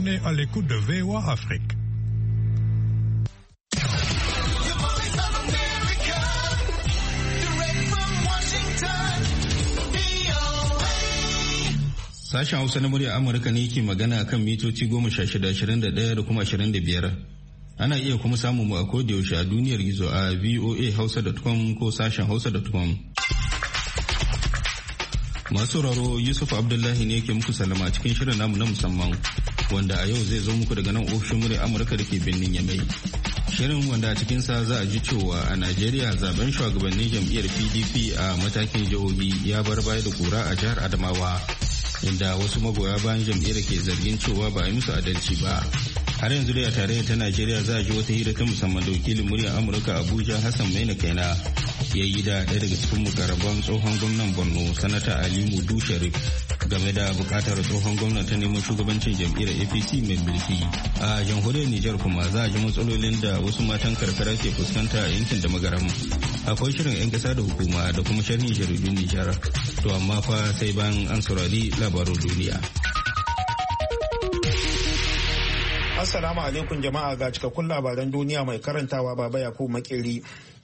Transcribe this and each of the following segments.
On est à l'écoute de VOA Afrique. Sashen Hausa na murya Amurka ne ke magana kan mitoci 16-21 da kuma 25. Ana iya kuma samun mu a kodayaushe a duniyar gizo a voahausa.com ko sashen hausa.com. Masu sauraro Yusuf Abdullahi ne ke muku salama cikin shirin namu na musamman wanda a yau zai zo muku daga nan ofishin murya Amurka da ke birnin Yamai. Shirin wanda a cikinsa za a ji cewa a Najeriya zaben shugabannin jam'iyyar PDP a matakin jihohi ya bar baya da kura a jihar Adamawa. Inda wasu magoya bayan jam'iyyar ke zargin cewa ba a yi musu adalci ba. Har yanzu dai a tarayyar ta Najeriya za a ji wata hira ta musamman da wakilin muryar Amurka Abuja Hassan Maina Kaina ya yi da ɗaya daga cikin mukarraban tsohon gwamnan Borno Sanata Ali Mudu Sharif game da bukatar tsohon gwamnan ta neman shugabancin jam'iyyar APC mai mulki. A jamhuriyar Nijar kuma za a ji matsalolin da wasu matan karkara ke fuskanta a yankin da magaram. Akwai shirin 'yan ƙasa da hukuma da kuma sharhin jaridun Nijar. To amma fa sai bayan an saurari labarun duniya. Assalamu alaikum jama'a, ga cikakkun labaran duniya mai karantawa Baba Yakubu Makeri.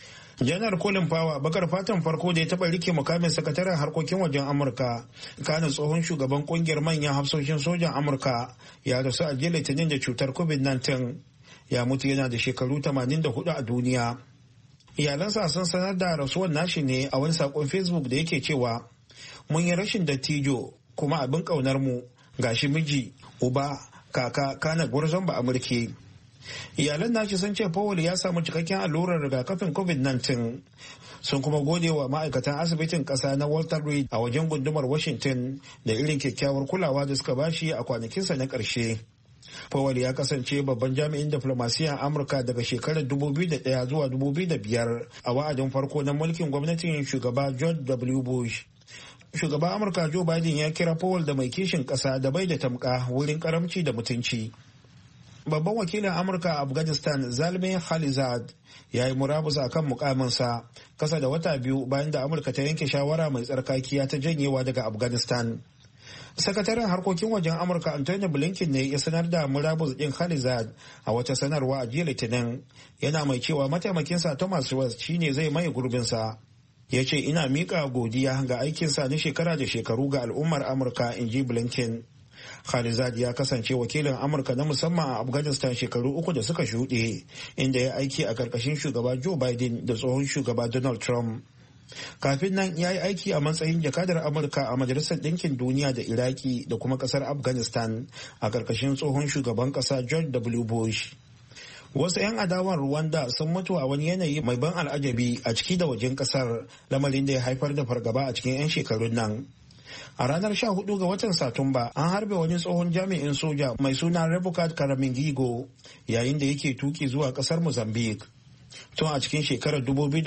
Janar Colin Powell, bakar fatan farko da ya taɓa rike mukamin sakataren harkokin wajen Amurka, kana tsohon shugaban kungiyar manyan hafsoshin sojan Amurka, ya rasu a jiya Litinin da cutar COVID-19. Ya mutu yana da shekaru 84 a duniya. Iyalansa sun sanar da rasuwar nashi ne a wani sakon Facebook da yake cewa, "Mun yi rashin dattijo kuma abin ƙaunar mu, gashi miji, uba, kaka, kana gwarzon ba Amurke." Iyalan nashi sun ce Powell ya samu cikakken allurar rigakafin COVID-19. Sun kuma gode wa ma'aikatan asibitin ƙasa na Walter Reed a wajen gundumar Washington da irin kyakkyawar kulawa da suka bashi a kwanakinsa na ƙarshe. Powell ya kasance babban jami'in diflomasiyyar Amurka daga shekarar 2001 zuwa 2005 a wa'adin farko na mulkin gwamnatin shugaba George W. Bush. Shugaban Amurka Joe Biden ya kira Powell da mai kishin ƙasa da bai da tamka wurin karamci da mutunci. Babban wakilin Amurka a Afghanistan Zalmay Khalilzad ya yi murabus a kan mukaminsa kasa da wata biyu bayan da Amurka ta yanke shawara mai tsarkakiya ta janyewa daga Afghanistan. Sakataren harkokin wajen Amurka Anthony Blinken ne ya sanar da murabus din Khalilzad a wata sanarwa a jiya Litinin, yana mai cewa mataimakinsa Thomas West shine zai maye gurbinsa. Ya ce, "Ina miƙa godiya ga aikinsa na shekara da shekaru ga al'ummar Amurka," in ji Blinken. Khalilzad ya kasance wakilin Amurka na musamman a Afghanistan shekaru 3 da suka shuɗe, inda ya aiki a ƙarƙashin shugaba Joe Biden da tsohon shugaba Donald Trump. Kafin nan ya yi aiki a matsayin jakadar Amurka a Majalisar Ɗinkin Duniya da Iraki da kuma ƙasar Afghanistan a ƙarƙashin tsohon shugaban ƙasa George W. Bush. Wasu 'yan adawan Rwanda sun mutu a wani yanayi mai ban al'ajabi a ciki da wajen ƙasar, lamarin da ya haifar da fargaba a cikin 'yan shekarun nan. A ranar 14 ga watan Satumba an harbe wani tsohon jami'in soja mai suna Revocat Karamingigo yayin da yake tuki zuwa kasar Mozambique. Tun a cikin shekarar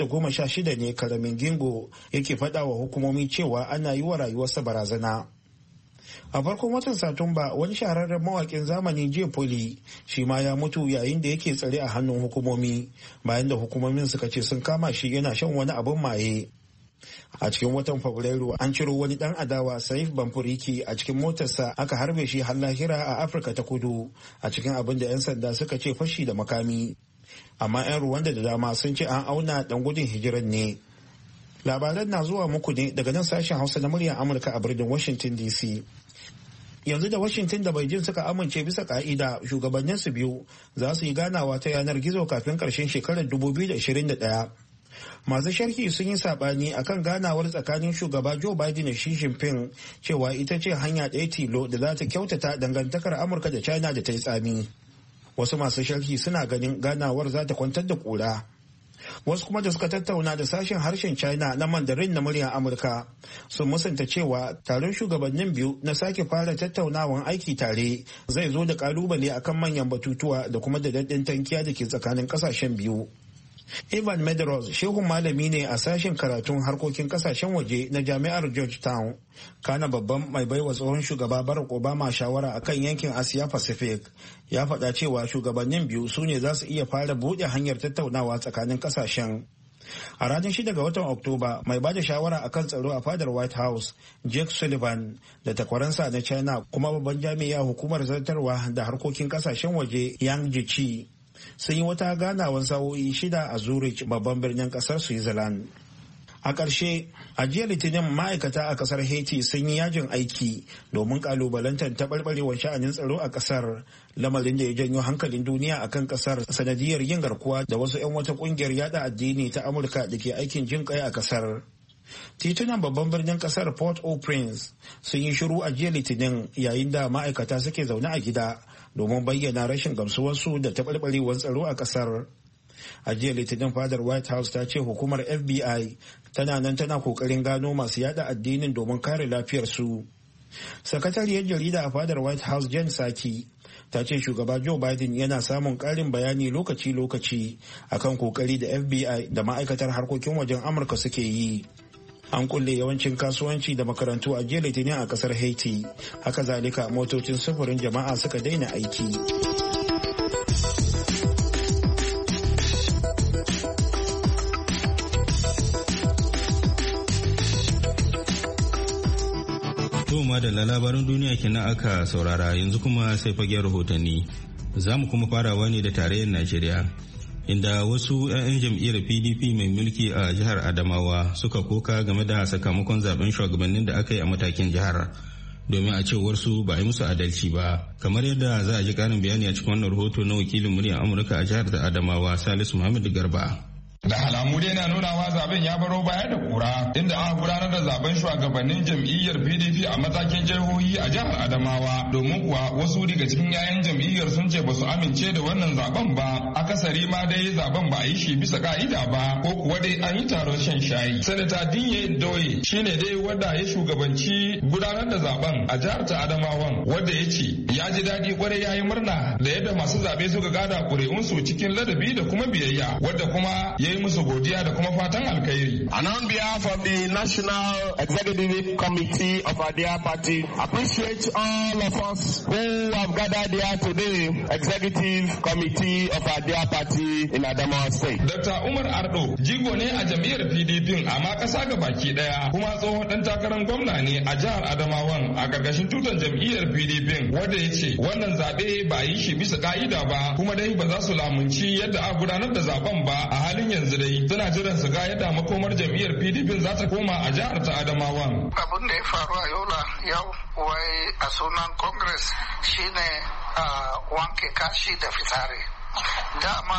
2016 ne Karamingigo yake faɗa wa hukumomi cewa ana yi wa rayuwarsa barazana. A farkon watan Satumba wani shahararren mawakin zamani Jay Polly shi ma ya mutu yayin da yake tsare a hannun hukumomi bayan da hukumomin suka ce sun kama shi yana shan wani abin maye. A cikin watan Fabrairu an ciro wani dan adawa Saif Bamfuriki a cikin motarsa aka harbe shi har lahira a Afirka ta Kudu a cikin abin da 'yan sanda suka ce fashi da makami. Amma 'yan Rwanda da dama sun ce an auna dan gudun hijiran ne. Labaran na zuwa muku ne daga nan sashen Hausa na muryar Amurka a birnin Washington DC. Yanzu da Washington da Beijing suka amince bisa ka'ida shugabannin su biyu za su yi ganawa ta yanar gizo kafin karshen shekarar 2021. Masu sharhi sun yi sabani akan ganawar tsakanin shugaba Joe Biden da Xi Jinping cewa ita ce hanya ɗaya tilo da za ta kyautata dangantakar Amurka da China da ta yi tsami. Wasu masu sharhi suna ganin ganawar za ta kwantar da ƙura. Wasu kuma da suka tattauna da sashen harshen China na Mandarin na muryar Amurka sun musanta cewa taron shugabannin biyu na sake fara tattaunawan aiki tare zai zo da kalubale akan manyan batutuwa da kuma da daɗin tankiya da ke tsakanin ƙasashen biyu. Ivan Medeiros shehun malami ne a sashen karatun harkokin kasashen waje na jami'ar Georgetown, kana babban mai baiwa tsohon shugaba Barack Obama shawara akan yankin Asia Pacific, ya faɗa cewa shugabannin biyu su ne za su iya fara buɗe hanyar tattaunawa tsakanin kasashen. A ranar 6 ga watan Oktoba, mai bada shawara akan tsaro a fadar White House, Jake Sullivan, da takwaransa na China kuma babban jami'a hukumar zartarwa da harkokin kasashen waje Yang Jiechi sun yi wata ganawar sa'o'i 6 a Zurich, babban birnin kasar Switzerland. A ƙarshe, a jiya Litinin ma'aikata a ƙasar Haiti sun yi yajin aiki domin ƙalubalantar taɓarɓarewar sha'anin tsaro a ƙasar, lamarin da ya janyo hankalin duniya a kan ƙasar sanadiyar yin garkuwa da wasu 'yan wata ƙungiyar yada addini ta Amurka da ke aikin jin ƙai a ƙasar. Titunan babban birnin ƙasar Port-au-Prince sun yi shiru a jiya Litinin yayin da ma'aikata suke zaune a gida domin bayyana rashin gamsuwarsu da taɓarɓarewar tsaro a ƙasar. A jiya Litinin fadar White House ta ce hukumar FBI tana nan tana kokarin gano masu yada addinin domin kare lafiyarsu. Sakatariyar jarida a fadar White House Jen Psaki ta ce shugaba Joe Biden yana samun karin bayani lokaci-lokaci akan kokari da FBI da ma'aikatar harkokin wajen Amurka suke yi. An kulle yawancin kasuwanci da makarantu a jiya Litinin a kasar Haiti, haka zalika motocin sufurin jama'a suka daina aiki. Toma da labaran duniya kenan aka saurara, yanzu kuma sai fagen rahotanni. Za mu kuma farawa ne da tarayyar Najeriya, inda wasu 'ya'yan jam'iyyar PDP mai mulki a jihar Adamawa suka koka game da sakamakon zaben shugabannin da aka yi a matakin jihar, domin a cewar su ba a yi musu adalci ba. Kamar yadda za a ji karin bayani a cikin wannan rahoto na wakilin muryar Amurka a jihar Adamawa, Salisu Muhammad Garba. Da alamu dai na nunawa zaben ya baro baya da kura, inda aka gudanar da zaben shugabannin jam'iyyar PDP a matakin jihohi a jihar Adamawa, domin kuwa wasu daga cikin 'ya'yan jam'iyyar sun ce ba su amince da wannan zaben ba. Akasari ma dai zaben ba a yi shi bisa ka'ida ba, ko kuwa dai an yi taron shan shayi. Sanata Dinye Doye shine dai wanda ya shugabanci gudanar da zaben a jihar ta Adamawan, wanda ya ce ya ji daɗi kwarai, ya yi murna da yadda masu zaɓe suka gada ƙuri'unsu cikin ladabi da kuma biyayya, wadda kuma ya yi musu godiya da kuma fatan alkhairi. And on behalf of the National Executive Committee of Adia Party, appreciate all of us who have gathered here today, Executive Committee of Adia Party in Adamawa State. Dr. Umar Ardo jigo ne a jam'iyyar PDP amma ƙasa ga baki ɗaya, kuma tsohon ɗan takarar gwamna ne a jihar Adamawan a ƙarƙashin tutan jam'iyyar PDP, wanda ya ce wannan zaɓe ba yi shi bisa ƙa'ida ba, kuma dai ba za su lamunci yadda a gudanar da zaben ba. A halin yanzu dai suna jiran su ga yadda makomar jam'iyyar PDP za ta koma a jihar ta Adamawa. Abin da ya faru a Yola yau wai a sunan Congress shine wanke kashi da fitsari. Dama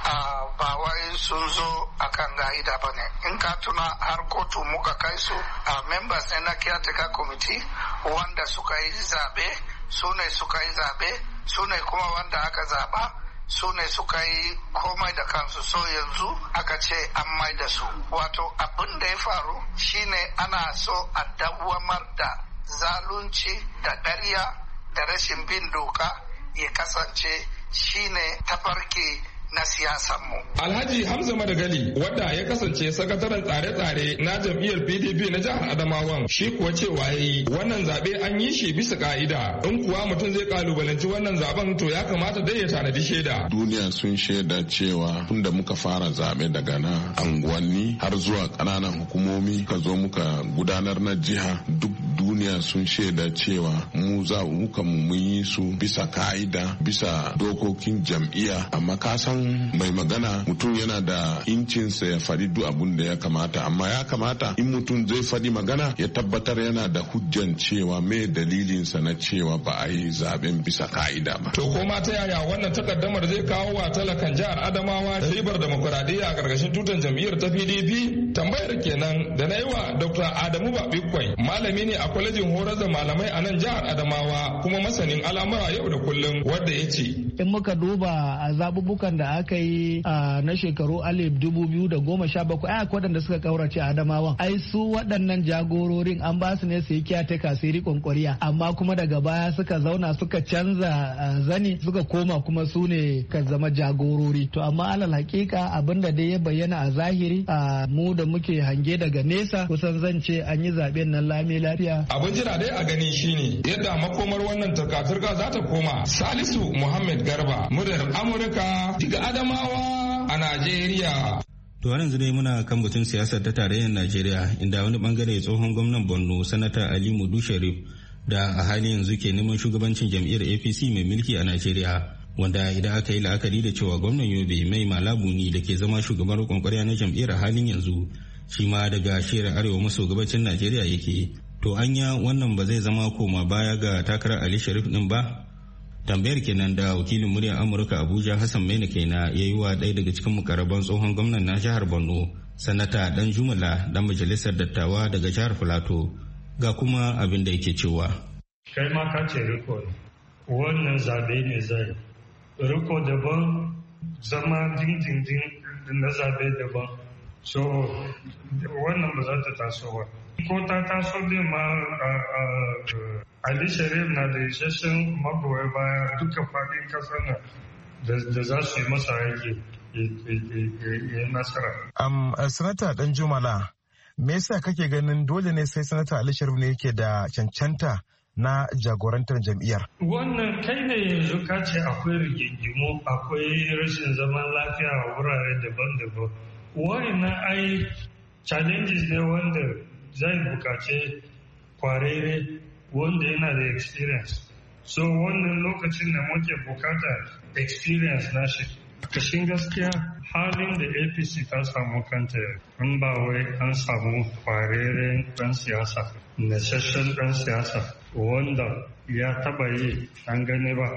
ba wai sun zo akan ga'ida ba ne. In ka tuna har kotu muka kai su members na caretaker committee wanda suka yi zaɓe, su ne suka yi zaɓe, su ne kuma wanda aka zaɓa, su ne suka yi komai da kansu, so yanzu aka ce an mai da su. Wato abin da ya faru shine ana so a dawwamar da zalunci da ƙarya da rashin bin doka ya kasance shine tafarki na siyasanmu. Alhaji Hamza Madagali, wadda ya kasance sakataren tsare-tsare na jam'iyyar PDP na jihar Adamawan, shi kuwa cewa yayi wannan zabe an yi shi bisa ka'ida. In kuwa mutum zai kalubalanci wannan zaben to ya kamata dai ya tanadi shaida. Duniya sun shaida cewa tunda muka fara zabe daga na anguwanni har zuwa ƙananan hukumomi ka zo muka gudanar na jiha, duk duniya sun shaida cewa mu za muka mun yi su bisa ka'ida, bisa dokokin jam'iyya. Amma ka san mai magana mutum yana da incinsa ya faɗi duk abun da ya kamata, amma ya kamata in mutum zai faɗi magana ya tabbatar yana da hujjan cewa me dalilinsa na cewa ba a yi zaben bisa ka'ida ba. To koma ta yaya wannan takaddamar zai kawo wa talakan jihar Adamawa da ribar demokuraɗiyya a ƙarƙashin tutan jam'iyyar ta PDP? Tambayar kenan da na yi wa Dr. Adamu Babikwai, malami ne a kwalejin horar da malamai a nan jihar Adamawa kuma masanin al'amura yau da kullum, wanda ya ce. In muka duba a zabubukan da aka yi na shekaru 2017 ai waɗanda suka kaurace Adamawan, ai su waɗannan jagororin an ba su ne su yi kyateka su yi riƙon ƙwariya, amma kuma daga baya suka zauna suka canza zani suka koma kuma su ne ka zama jagorori. To amma alal hakika abinda dai ya bayyana a zahiri mu da muke hange daga nesa kusan zan ce an yi zaben nan lami lafiya. Abin jira dai a gani shine yadda makomar wannan turka-turka za ta koma. Salisu Muhammad Garba, muryar Amurka daga Adamawa a Najeriya. To har yanzu dai muna kan batun siyasar ta tarayyar Najeriya inda wani bangare tsohon gwamnan Borno Sanata Ali Mudu Sharif da a halin yanzu ke neman shugabancin jam'iyyar APC mai mulki a Najeriya, wanda idan aka yi la'akari da cewa gwamnan Yobe Mai Malabuni da ke zama shugaban rikon kwarya na jam'iyyar a halin yanzu shi ma daga shiyar arewa maso gabacin Najeriya yake. To anya wannan ba zai zama koma baya ga takarar Ali Sharif din ba? Tambayar kenan da wakilin muryar Amurka Abuja Hassan Maina kaina ya yi wa ɗaya daga cikin mukarraban tsohon gwamnan na jihar Borno, Sanata Dan Jumala dan majalisar dattawa daga jihar Filato. Ga kuma abin da yake cewa. Kai ma ka ce riko wannan zabe ne zai. Riko daban, zama dindindin na zabe daban. So wannan ba za ta taso ba. Ko ta taso din ma Ali Sharif na da isasshen magoya baya duka faɗin ƙasar nan da za su yi masa aiki ya nasara. Sanata Dan Jumala, me yasa kake ganin dole ne sai Sanata Ali Sharif ne yake da cancanta na jagorantar jam'iyyar? Wannan kai ne yanzu ka ce akwai rigingimu, akwai rashin zaman lafiya a wurare daban-daban. Wa'annan ai challenges ne wanda zai bukace kwararre wanda yana da experience. So wannan lokacin da muke bukata experience na shi. Kashin gaskiya halin da APC ta samu kanta in ba wai an samu kwararren ɗan siyasa, nasasshen ɗan siyasa wanda ya taba yi an gane ba.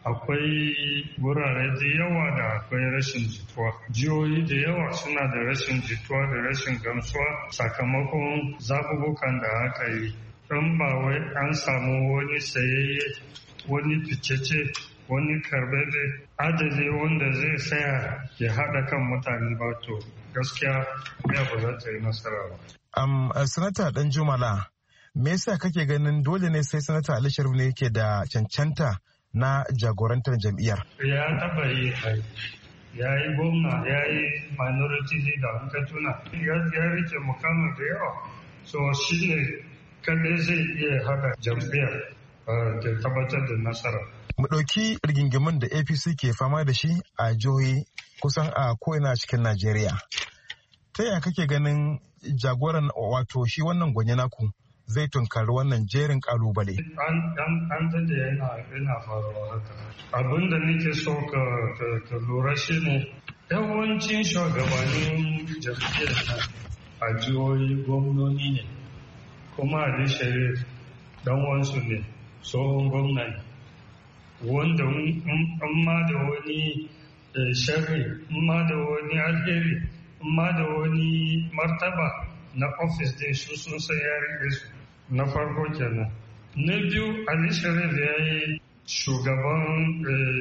Akwai wurare da yawa da akwai rashin jituwa. Jihohi da yawa suna da rashin jituwa da rashin gamsuwa sakamakon zaɓuɓɓukan da aka yi. In ba wai an samu wani sayayye, wani ficece, wani karbebe, adali wanda zai saya ya haɗa kan mutane ba, to gaskiya ya ba za ta yi nasara ba. Sanata Dan Jumala, me yasa kake ganin dole ne sai Sanata Ali Sharif ne yake da cancanta na jagorantar jam'iyyar? Ya taba yi ya yi gwamna, ya yi minority leader, in ka tuna ya rike mukamin da yawa, so shi ne kadai zai iya haɗa jam'iyyar da tabbatar da nasara. Mu ɗauki rigingimin da APC ke fama da shi a jihohi kusan a ko'ina cikin Najeriya. Ta yaya kake ganin jagoran wato shi wannan gwanye naku zai tunkari wannan jerin kalubale? An dade yana faruwa haka. Abin da nake so ka lura shi ne yawancin shugabannin jam'iyyar a jihohi gwamnoni ne, kuma Ali Sharif dan wansu ne, tsohon gwamna ne, wanda in ma da wani sharri, in ma da wani alheri, in ma da wani martaba na ofis din su sun san ya rike su. Na farko kenan. Na biyu, Ali Sharif ya yi shugaban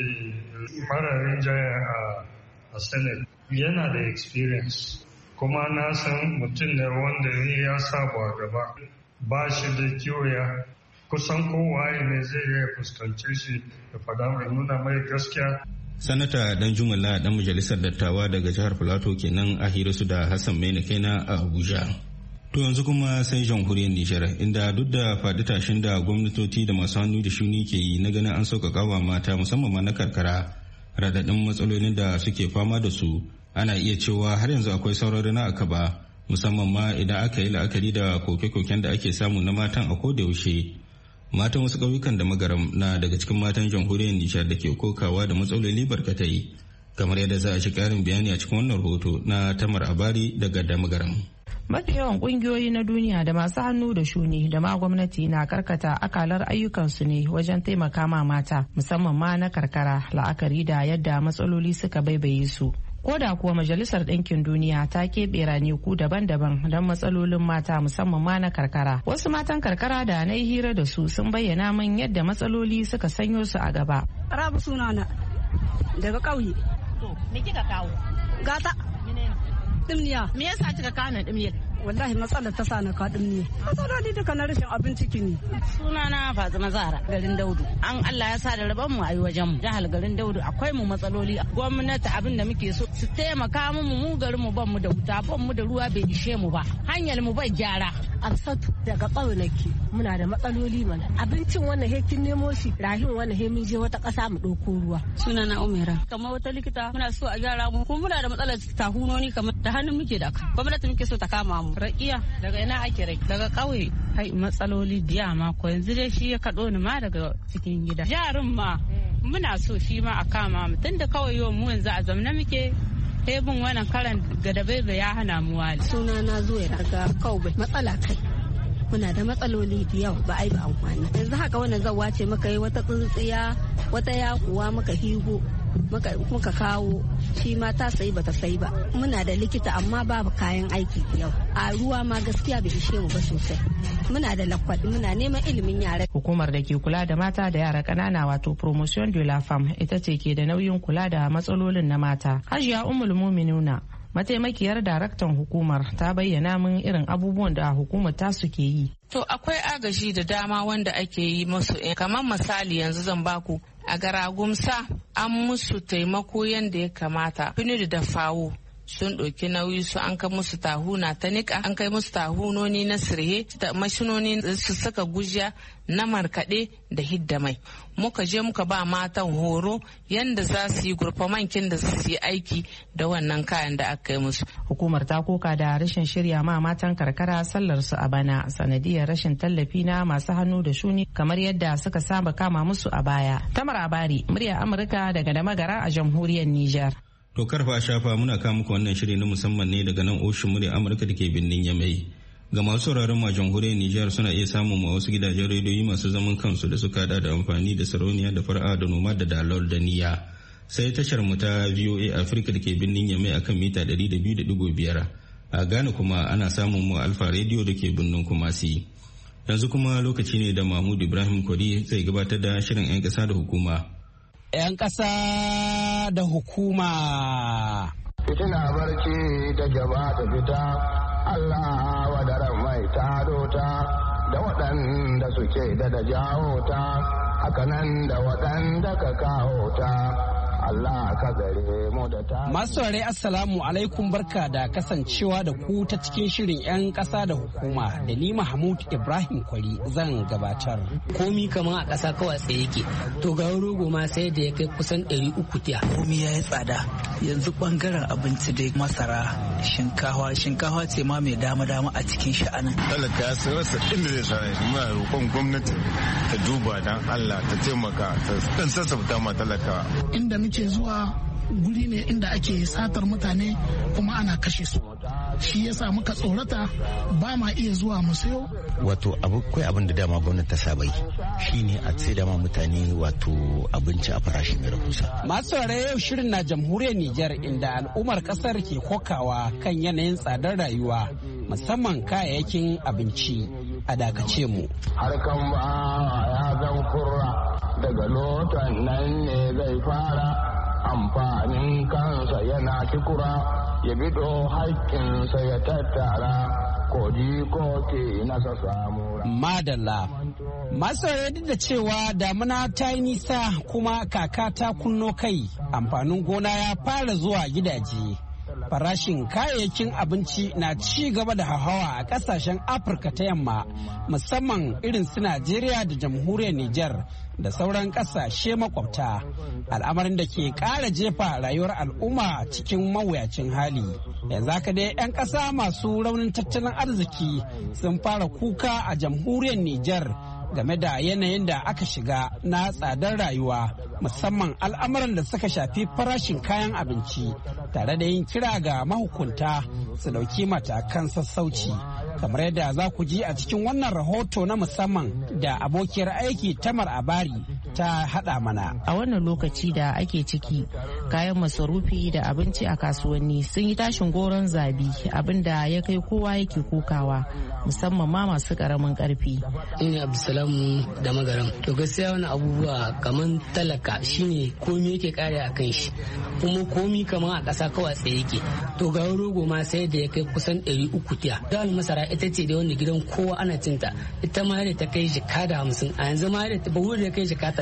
mararin jaya a Senate. Yana da experience, kuma na san mutum ne wanda ya saba gaba. Ba shi da kiyoya, kusan kowaye ne zai iya fuskance shi da fada mai nuna mai gaskiya. Sanata Dan Jumala dan majalisar dattawa daga jihar Filato kenan a hirasu da Hassan Maina kaina a Abuja. To yanzu kuma sai jamhuriyar Nijar, inda duk da faɗi tashin da gwamnatoci da masu hannu da shuni ke yi na ganin an sauƙaƙa wa mata musamman ma na karkara radadin matsalolin da suke fama da su, ana iya cewa har yanzu akwai saurari na akaba, musamman ma idan aka yi la'akari da koke-koken da ake samu na matan a koda yaushe. Matan wasu ƙauyukan da magaram na daga cikin matan jamhuriyar Nijar da ke kokawa da matsaloli barkatai, kamar yadda za a ci ƙarin bayani a cikin wannan rahoto na Tamar Abari daga da magaram. Mafi yawan kungiyoyi na duniya da masu hannu da shuni da ma gwamnati na karkata akalar ayyukansu ne wajen taimaka ma mata, musamman ma na karkara, la'akari da yadda matsaloli suka baibaye su. Ko da kuwa Majalisar Ɗinkin Duniya ta keɓe ranaku daban-daban don matsalolin mata musamman ma na karkara. Wasu matan karkara da na yi hira da su sun bayyana min yadda matsaloli suka sanyo su a gaba. Rabu sunana daga ƙauye. Me kika kawo? Gata. Dimniya. Me yasa kika kawo dimniya? Wallahi matsalar ta sa na ka dimniya. Matsaloli duka na rashin abinci ne. Sunana Fatima Zahra garin Daudu. An Allah ya sa da rabon mu a yi wajen mu. Jihar garin Daudu akwai mu matsaloli. Gwamnati abin da muke so su taimaka mu garin mu ban mu da wuta, ban mu da ruwa bai ishe mu ba. Hanyar mu bai gyara. Absatu daga ƙaunaki muna da matsaloli mana. Abincin wannan hekin nemo shi rahin wannan he mun je wata ƙasa mu ɗauko ruwa. Suna na Umera. Kamar wata likita muna so a gyara mu kuma muna da matsalar tahunoni kamar da hannun muke da gwamnati muke so ta kama mu. Rakiya daga ina ake rai daga ƙauye. Hai matsaloli diya ma ko yanzu dai shi ya kaɗo ni ma daga cikin gida. Jarin ma muna so shi ma a kama mu tunda kawai yau mu yanzu a zamna muke. Hebin wannan karan gadabe ya hana mu wali. Suna na zuwa daga Kaube matsala kai. Muna da matsaloli da yau ba ai ba amfani. Yanzu haka wannan zawa ce muka yi wata tsintsiya wata yakuwa muka higo muka kawo shi ma ta sayi bata sayi ba. Muna da likita amma babu kayan aiki yau. A ruwa ma gaskiya bai ishe mu ba sosai. Muna da lakwal muna neman ilimin yara. Hukumar da ke kula da mata da yara ƙanana wato Promotion de la Femme ita ce ke da nauyin kula da matsalolin na mata. Hajiya Ummul Muminuna mataimakiyar daraktan hukumar ta bayyana min irin abubuwan da hukumar ta suke yi. To akwai agaji da dama wanda ake yi musu kamar misali yanzu zan baku a Garagumsa an musu taimako yadda ya kamata. Fini da fawo sun ɗauki nauyi su an kai musu tahuna ta niƙa an kai musu tahunoni na sirhe da mashinoni su saka gujiya na markaɗe da hidda mai muka je muka ba matan horo yanda za su yi gurfamankin da su yi aiki da wannan kayan da aka yi musu. Hukumar ta koka da rashin shirya ma matan karkara sallar su a bana sanadiyar rashin tallafi na masu hannu da shuni kamar yadda suka saba kama musu a baya. Tamar Abari, murya Amurka daga Damagara a jamhuriyar Nijar. To karfa shafa muna kawo muku wannan shiri na musamman ne daga nan ofishin murya Amurka da ke birnin Yamai. Ga masu sauraron ma jamhuriyar Nijar suna iya samun ma wasu gidajen rediyoyi masu zaman kansu da suka hada da amfani da sarauniya da fara'a da noma da dalol da niyya. Sai tashar mu ta VOA Africa da ke birnin Yamai akan mita 200.5. A Ghana kuma ana samun mu Alfa Radio da ke birnin Kumasi. Yanzu kuma lokaci ne da Mahmud Ibrahim Kwari zai gabatar da shirin 'yan ƙasa da hukuma. 'Yan ƙasa da hukuma. Fitina barci ta gaba ta fita, Allah wadaran mai tado ta, da waɗanda suke da jawo ta, hakanan da waɗanda ka kawo ta. Allah ka gare mu da ta. Masu saurare assalamu alaikum barka da kasancewa da ku ta cikin shirin 'yan ƙasa da hukuma da ni Mahmud Ibrahim Kwari zan gabatar. Komi kamar a ƙasa kawai tsaye yake. To ga rogo ma sai da ya kai kusan 300 tiya. Komi ya yi tsada. Yanzu bangaren abinci dai masara, shinkawa ce ma mai dama-dama a cikin sha'anin. Talaka ya rasa inda zai sa shi muna roƙon gwamnati ta duba dan Allah ta taimaka ta dan sassauta ma talaka. Inda muke zuwa guri ne inda ake satar mutane kuma ana kashe su, shi yasa muka tsorata ba ma iya zuwa mu sayo. Wato akwai abin da dama gwamnati ta saba yi shine a sai da ma mutane wato abinci a farashin mai rahusa. Masu yau shirin na jamhuriyar Nijar inda al'ummar kasar ke kokawa kan yanayin tsadar rayuwa musamman kayayyakin abinci. A dakace mu. Harkan ba ya zan kurra daga lotan nan ne zai fara amfanin kansa yana kikura ya bido haƙƙinsa ya tattara koji ko ke nasa samu. Madalla. Masu duk da cewa damuna ta yi nisa kuma kaka ta kunno kai amfanin gona ya fara zuwa gidaje. Farashin kayayyakin abinci na ci gaba da hauhawa a kasashen Afirka ta yamma musamman irin su Najeriya da jamhuriyar Nijar da sauran kasashe makwabta, al'amarin da ke ƙara jefa rayuwar al'umma cikin mawuyacin hali. Yanzu haka dai 'yan ƙasa masu raunin tattalin arziki sun fara kuka a jamhuriyar Nijar game da yanayin da aka shiga na tsadar rayuwa musamman al'amuran da suka shafi farashin kayan abinci tare da yin kira ga mahukunta su dauki matakan sassauci kamar yadda za ku ji a cikin wannan rahoto na musamman da abokiyar aiki Tamar Abari ta hada mana. A wannan lokaci da ake ciki kayan masarufi da abinci a kasuwanni sun yi tashin goron zabi abinda ya kai kowa yake kokawa musamman ma masu karamin karfi. Ina Abdulsalam da Magaram. To gaskiya wani abubuwa kamar talaka shine komi yake kare a kan shi kuma komi kamar a ƙasa kawai tsaye yake. To ga rogo ma sai da ya kai kusan 300 tiya. Dal masara ita ce da wanda gidan kowa ana cinta ita ma da ta kai jika da 50 a yanzu ma da bahu da kai jika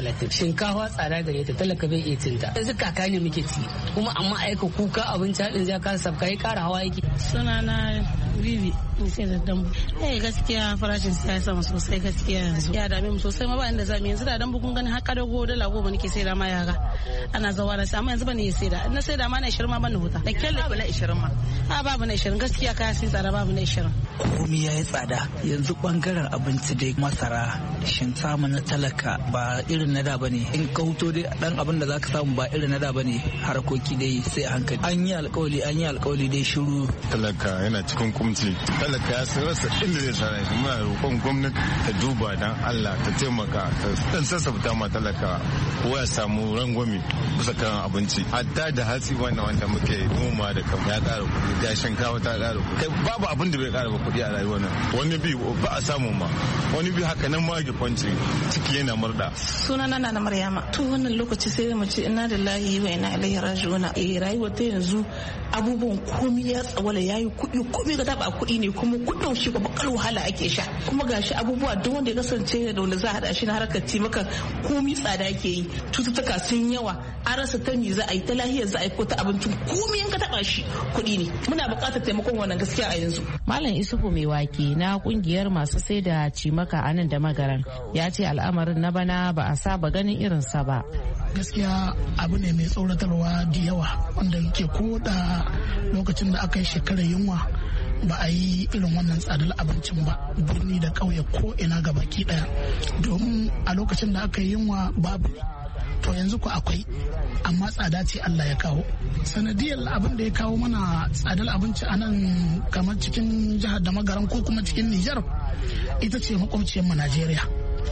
30 shinkafa tsada gare ta talaka bai iya cinta yanzu kaka ne muke ci kuma amma aika kuka abinci haɗin ja ka sabka ya ƙara hawa yake. Sunana Bibi sai da dambu. Gaskiya farashin sai ya sama sosai gaskiya yanzu. Ya dame mu sosai ma ba inda zamu yanzu da dambu kun gani har kadago dala 10 nake sai da ma yara. Ana zawa da amma yanzu bane ya sai da. Na sai da ma na 20 ma ban huta. Da kyalle na 20 ma. Babu na 20 gaskiya kaya sai tsada babu na 20. Komai yayi tsada yanzu bangaren abinci dai masara shinkafa na talaka ba irin na da bane in ka huto dai dan abin da zaka samu ba irin na da bane harkoki dai sai a hankali an yi alkawali dai shiru. Talaka yana cikin kumci talaka ya rasa inda zai sa rai muna roƙon gwamnati ta duba dan Allah ta taimaka ta dan sassafta ma talaka ko ya samu rangwame bisa kan abinci hatta da hatsi wanda muke noma da kam ya ƙara kuɗi da shinkafa ta ƙara kuɗi kai babu abin da bai ƙara ba kuɗi a rayuwar nan wani bi ba a samu ma wani bi haka nan ma ga kwanci ciki yana murda. Sunana na Maryama to wannan lokaci sai mu ce inna lillahi wa inna ilaihi raji'un rayuwar ta yanzu abubuwan komai ya tsawala yayi kuɗi komai ga daba kuɗi ne kuma kuɗin shi ba bakar wahala ake sha kuma gashi abubuwa duk wanda ya kasance da wanda za a hada shi na harkar maka komai tsada yake yi cututtuka sun yawa an rasa ta me za a yi ta lahiyar za a yi ko ta abincin komai in ka taba shi kuɗi ne muna buƙatar taimakon wannan gaskiya a yanzu. Malam Isufu mai wake na kungiyar masu sai da cimaka a nan da magaran ya ce al'amarin na bana ba a saba ganin irinsa ba. Gaskiya abu ne mai tsoratarwa da yawa wanda yake ko da lokacin da aka yi shekarar yunwa ba a yi irin wannan tsadar abincin ba birni da ƙauye ko ina ga baki ɗaya domin a lokacin da aka yi yunwa babu to yanzu ko akwai amma tsada ce Allah ya kawo sanadiyar abin da ya kawo mana tsadar abinci a nan kamar cikin jihar da magaran ko kuma cikin Nijar ita ce makwabciyar mu Najeriya.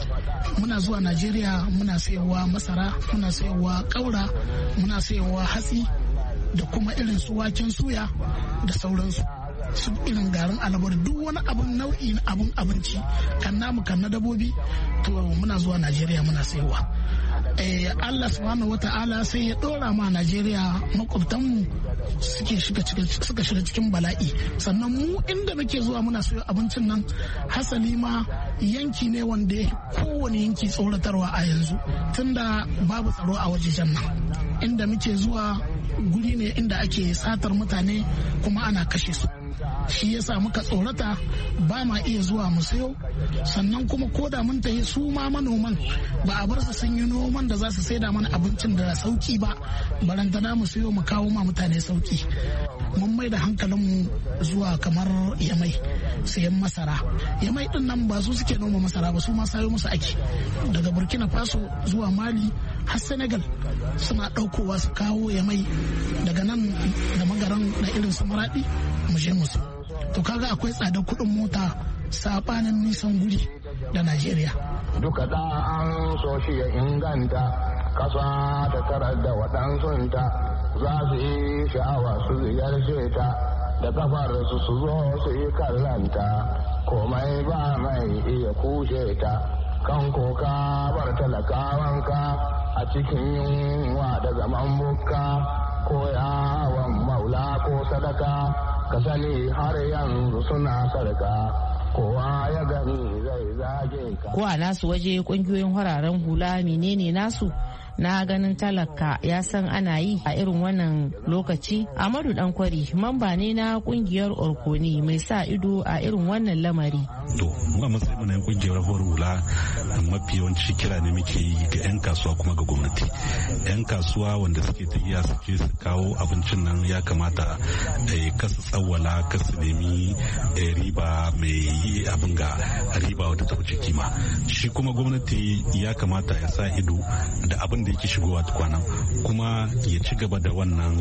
Muna zuwa Najeriya muna sayowa masara muna sayowa ƙaura muna sayowa hatsi da kuma irin su waken suya da sauransu su irin garin alabar duk wani abin nau'i na abin abinci kan namu kan na dabobi to muna zuwa Najeriya muna sayowa. Allah subhanahu wata'ala sai ya dora ma Najeriya makwabtanmu suka shiga cikin bala'i sannan mu inda muke zuwa muna sayo abincin nan hasali ma yanki ne wanda ya kowane yanki tsoratarwa a yanzu tunda babu tsaro a wajejen nan inda muke zuwa guri ne inda ake satar mutane kuma ana kashe su shi yasa muka tsorata ba ma iya zuwa mu sayo sannan kuma ko da mun tafi su ma manoman ba a bar su sun yi noman da za su saida mana abincin da sauki ba barantana mu sayo mu kawo ma mutane sauki mun mai da hankalinmu zuwa kamar Yamai sayan masara Yamai din nan ba su suke noma masara ba su ma sayo musu ake daga Burkina Faso zuwa Mali har Senegal suna ɗaukowa su kawo Yamai daga nan da magaran da irin su Maradi mu je musu to kaga akwai tsadar kuɗin mota sabanin nisan guri da Najeriya. Duka da an so shi ya inganta kasa ta tarar da waɗansunta za su yi sha'awa su ziyarce ta da kafar su zo su yi kallanta komai ba mai iya kushe ta kan koka bar talakawanka a cikin yunwa da zaman bukka ko yawon maula ko sadaka ka sani har yanzu suna sarka kowa ya gani zai zage ka. Ko a nasu waje kungiyoyin hararen hula menene nasu na ganin talaka ya san ana yi a irin wannan lokaci. Amadu Dankwari mamba ne na kungiyar Orkoni mai sa ido a irin wannan lamari. To mu a matsayin na kungiyar hula mafi yawanci kira ne muke yi ga 'yan kasuwa kuma ga gwamnati. 'Yan kasuwa wanda suke tafiya suke su kawo abincin nan ya kamata kasu tsawwala kasu nemi riba mai abin ga riba wadda ta wuce kima. Shi kuma gwamnati ya kamata ya sa ido da abin da yake shigowa tukwanan kuma ya ci gaba da wannan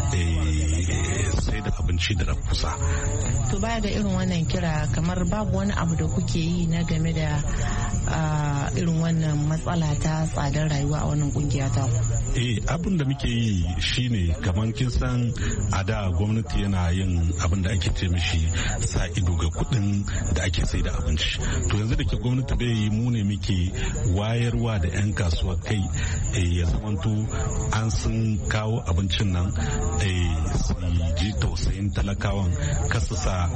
sai da abinci da rafusa. To baya ga irin wannan kira kamar babu wani abu da kuke yi na game da irin wannan matsala ta tsadar rayuwa a wannan kungiya ta ku? Abin da muke yi shine kamar kin san a da gwamnati yana yin abin da ake ce mishi sa ido ga kuɗin da ake sai da abinci. To yanzu da ke gwamnati bai yi mu ne muke wayarwa da 'yan kasuwa kai ya zamanto an sun kawo abincin nan su ji tausayin talakawan kasasa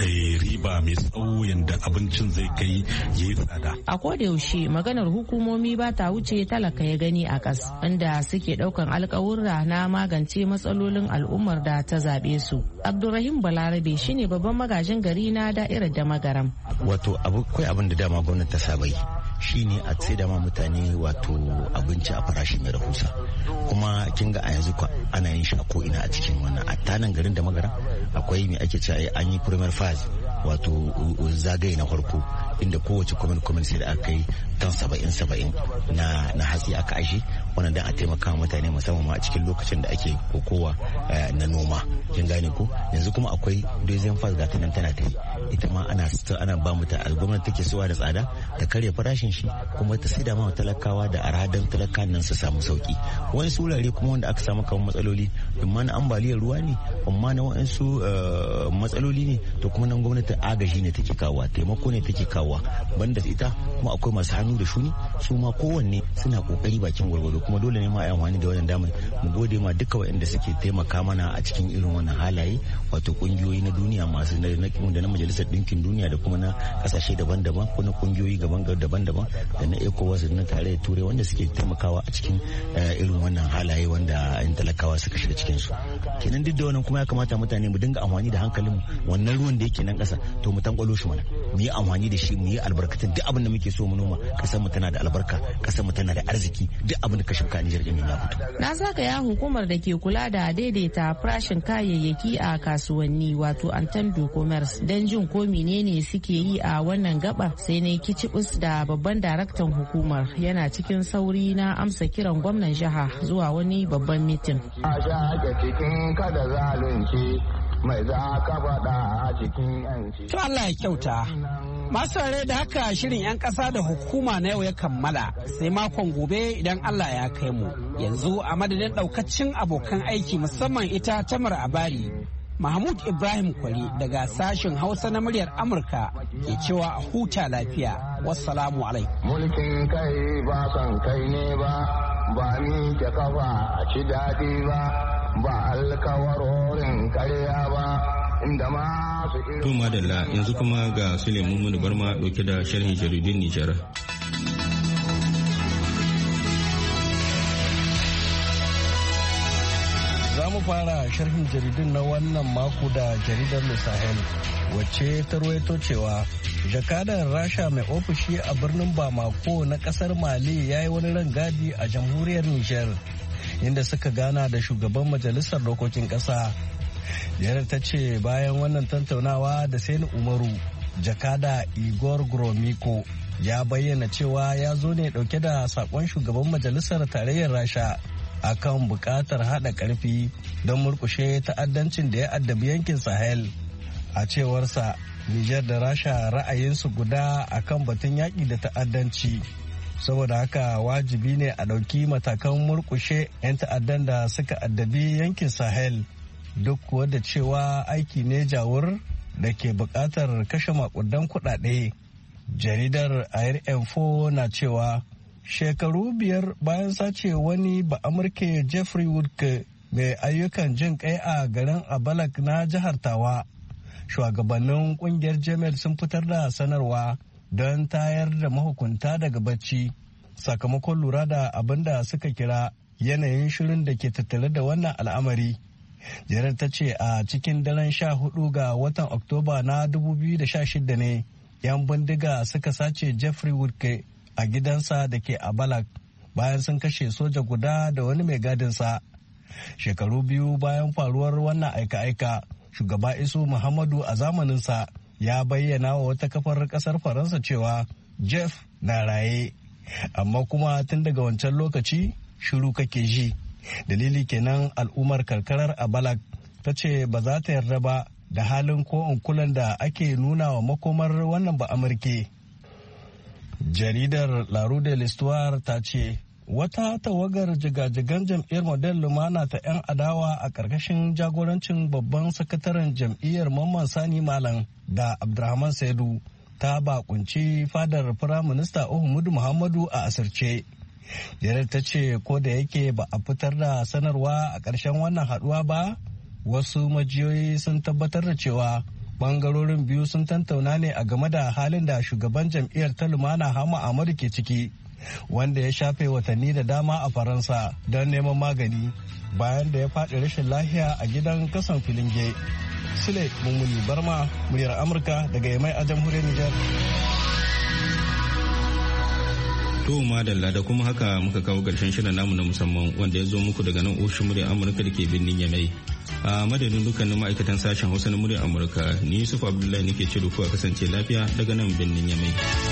riba mai tsawo yadda abincin zai kai ya yi tsada. A koda yaushe maganar hukumomi ba ta wuce talaka ya gani a kas, inda suke daukan alkawurra na magance matsalolin al'ummar da ta zabe su. Abdulrahim Balarabe shine babban magajin gari na da'irar da magaram. Wato akwai abin da dama gwamnati ta saba yi shine a tsaye da ma mutane wato abinci a farashi mai rahusa, kuma kin ga a yanzu ana yin shi a ko ina a cikin wannan a tanan garin da magaram akwai me ake cewa an yi primary phase wato zagaye na farko inda kowace kwamin sai da aka yi tan 70 na hatsi aka ashe wannan dan a taimaka mutane musamman ma a cikin lokacin da ake kokowa na noma, kin gane ko. Yanzu kuma akwai deuxième phase ga tanan tana ta yi, ita ma ana ba mu ta gwamnati take suwa da tsada ta karya farashin shi kuma ta saida ma talakawa da aradan talakan nan su samu sauki. Wani surare kuma wanda aka samu kamar matsaloli amma na ambaliyar ruwa ne amma na waɗansu matsaloli ne to kuma nan gwamnati agaji ne take kawowa, taimako ne take kawowa. Banda ita kuma akwai masu hannu da shuni su ma kowanne suna kokari bakin gwargwado, kuma dole ne ma a amfani da wannan damar mu gode ma duka waɗanda suke taimaka mana a cikin irin wannan halaye, wato kungiyoyi na duniya masu da na majalisar ɗinkin duniya da kuma na kasashe daban-daban ko na kungiyoyi daban-daban da na ECOWAS da na tarayyar turai wanda suke taimakawa a cikin irin wannan halaye wanda yan talakawa suka shiga cikin su. Kenan duk da wannan kuma ya kamata mutane mu dinga amfani da hankalin wannan ruwan da yake nan ƙasa to mu tankwalo shi mana, mu yi amfani da shi, mu yi albarkatun duk abin da muke so mu noma. Kasar mu tana da albarka, kasar mu tana da arziki, duk abin da ka shuka a Nijar din ya fito. Na zagaya hukumar da ke kula da daidaita farashin kayayyaki a kasuwanni wato Antando Commerce don jin ko menene suke yi a wannan gabar, sai na kicibus da babban daraktan hukumar yana cikin sauri na amsa kiran gwamnan jiha zuwa wani babban mitin. A sha cikin kada zalunci mai za ka faɗa a cikin yanci. To Allah ya kyauta. Masu rare da haka shirin 'yan ƙasa da hukuma na yau ya kammala, sai makon gobe idan Allah ya kai mu. Yanzu a madadin ɗaukacin abokan aiki musamman ita Tamar Abari, Mahmud Ibrahim Kwari daga sashen Hausa na muryar Amurka ke cewa a huta lafiya. Wassalamu alaikum. Mulkin kai ba son kai ne ba, ba ni ke kafa a ci daɗi ba, ba alkawarorin karya ba, inda masu To madalla yanzu kuma ga Suleiman Muni Barma dauke da sharhin jaridun Nijar. Za mu fara sharhin jaridun na wannan mako da jaridar Le Sahel, wacce ta ruwaito cewa jakadan Rasha mai ofishi a birnin Bamako na kasar Mali ya yi wani rangadi a jamhuriyar Nijar, inda suka gana da shugaban majalisar dokokin kasa. Jaridar ta ce bayan wannan tattaunawa da Sani Umaru, jakada Igor Gromiko ya bayyana cewa ya zo ne dauke da sakon shugaban majalisar tarayyar Rasha akan bukatar hada karfi don murkushe ta'addancin da ya addabi yankin Sahel. A cewarsa, Nijar da Rasha ra'ayinsu guda akan batun yaƙi da ta'addanci. Saboda haka wajibi ne a ɗauki matakan murkushe 'yan ta'addan da suka addabi yankin Sahel, duk kuwa da cewa aiki ne jawur da ke buƙatar kashe makudan kuɗaɗe. Jaridar Air Info na cewa shekaru 5 bayan sace wani ba'amurke Jeffrey Woodke mai ayyukan jin kai a garin Abalak na jihar Tawa, shugabannin kungiyar Jemel sun fitar da sanarwa don tayar da mahukunta daga bacci sakamakon lura da abin da suka kira yanayin shirin da ke tattare da wannan al'amari. Jaridar ta ce a cikin daren 14 ga watan Oktoba na 2016 ne 'yan bindiga suka sace Jeffrey Woodke a gidansa da ke Abalak bayan sun kashe soja guda da wani mai gadinsa. Shekaru 2 bayan faruwar wannan aika-aika, shugaba Isu Muhammadu a zamaninsa ya bayyana wa wata kafar kasar Faransa cewa Jeff na raye, amma kuma tun daga wancan lokaci shiru kake ji. Dalili kenan al'ummar karkarar Abalak ta ce ba za ta yarda ba da halin ko kulan da ake nuna wa makomar wannan ba Amurke. Jaridar La Rue de l'Histoire ta ce wata tawagar jigajigan jam'iyyar Model Lumana ta 'yan adawa a ƙarƙashin jagorancin babban sakataren jam'iyyar Mamman Sani Malam da Abdurrahman Saidu ta bakunci fadar Firaminista Uhumudu Muhammadu a asirce. Jaridar ta ce ko da yake ba a fitar da sanarwa a ƙarshen wannan haɗuwa ba, wasu majiyoyi sun tabbatar da cewa bangarorin biyu sun tantauna ne a game da halin da shugaban jam'iyyar ta Lumana Hama Ahmadu ke ciki, wanda ya shafe watanni da dama a Faransa don neman magani bayan da ya faɗi rashin lafiya a gidan kasan Filinge. Sule Mummuni Barma, muryar Amurka daga Yamai a jamhuriyar Nijar. To madalla da kuma haka muka kawo ƙarshen shirin namu na musamman wanda ya zo muku daga nan ofishin muryar Amurka da ke birnin Yamai. A madadin dukkanin ma'aikatan sashen Hausa na muryar Amurka, ni Yusuf Abdullahi nake ce da ku a kasance lafiya daga nan birnin Yamai.